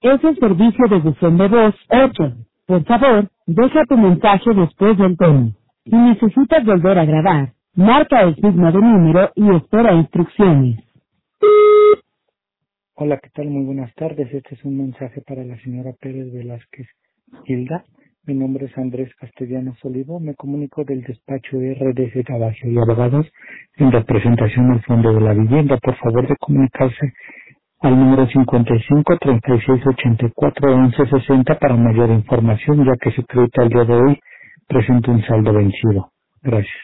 Es el servicio de buzón de voz 8. Por favor, deja tu mensaje después del tono. Si necesitas volver a grabar, marca el signo de número y espera instrucciones. Hola, ¿qué tal? Muy buenas tardes. Este es un mensaje para la señora Pérez Velázquez Hilda. Mi nombre es Andrés Castellanos Olivo. Me comunico del despacho RDC Trabajo y Abogados en representación al Fondo de la Vivienda. Por favor de comunicarse al número 55 36 84 11 60 para mayor información, ya que su crédito al día de hoy presenta un saldo vencido. Gracias.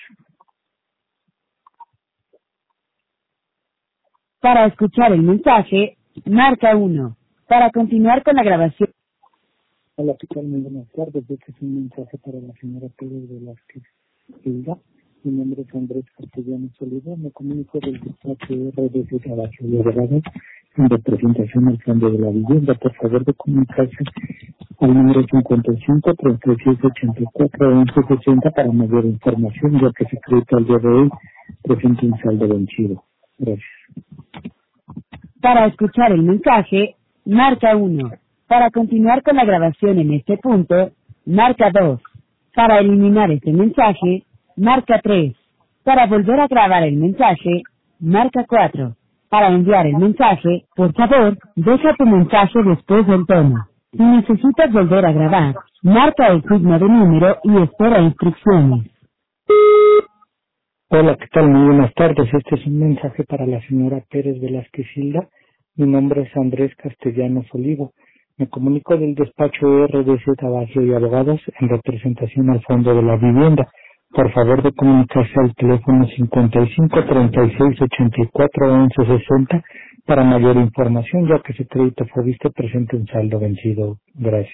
Para escuchar el mensaje, marca 1. Para continuar con la grabación. Hola, ¿qué tal? Muy buenas tardes. Este es un mensaje para la señora Pérez Velázquez Hilda. Mi nombre es Andrés Castellanos Olivo. Me comunico del despacho RDC Trabajo y Abogados en representación al Fondo de la Vivienda. Por favor de comunicarse al número 55 36 84 11 60 para mayor información, ya que se crédito al día de hoy presenta un saldo vencido. Gracias. Para escuchar el mensaje, marca 1. Para continuar con la grabación en este punto, marca 2. Para eliminar este mensaje, marca 3. Para volver a grabar el mensaje, marca 4. Para enviar el mensaje, por favor, deja tu mensaje después del tono. Si necesitas volver a grabar, marca el signo de número y espera instrucciones. Hola, ¿qué tal? Muy buenas tardes. Este es un mensaje para la señora Pérez Velázquez Hilda. Mi nombre es Andrés Castellanos Olivo. Me comunico del despacho RDC Trabajo y Abogados en representación al Fondo de la Vivienda. Por favor de comunicarse al teléfono 55 36 84 11 60 para mayor información, ya que su crédito fue visto presente un saldo vencido. Gracias.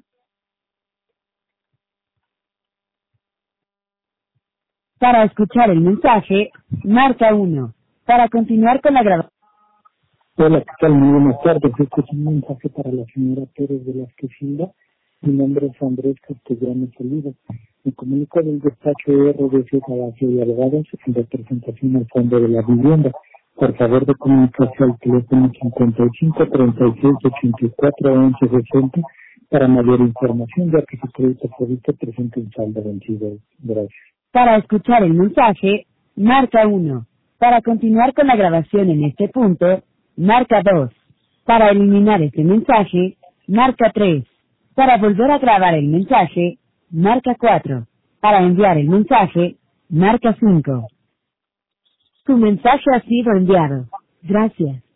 Para escuchar el mensaje, marca 1. Para continuar con la grabación. Hola, ¿qué tal? Muy buenas tardes. Este es un mensaje para la señora Pérez Velázquez Hilda. Mi nombre es Andrés Castellanos Olivo. Me comunico del despacho RDC Trabajo y Abogados en representación al Fondo de la Vivienda. Por favor de comunicarse al teléfono 55 36 84 11 60 para mayor información, ya que su crédito fue visto presente un saldo vencido. Gracias. Para escuchar el mensaje, marca 1. Para continuar con la grabación en este punto, marca 2. Para eliminar este mensaje, marca 3. Para volver a grabar el mensaje, marca 4. Para enviar el mensaje, marca 5. Tu mensaje ha sido enviado. Gracias.